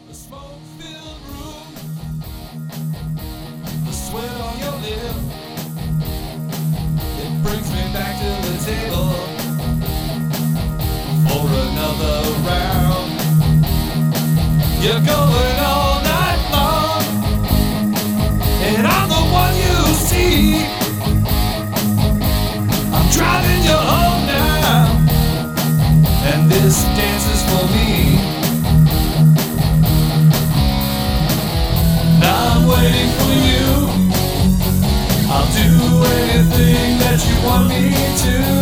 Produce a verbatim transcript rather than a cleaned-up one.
The smoke-filled room, the sweat on your lip, it brings me back to the table for another round. You're going all night long, and I'm the one you see. I'm driving you home now, and this dance is for me. Now I'm waiting for you. I'll do anything that you want me to.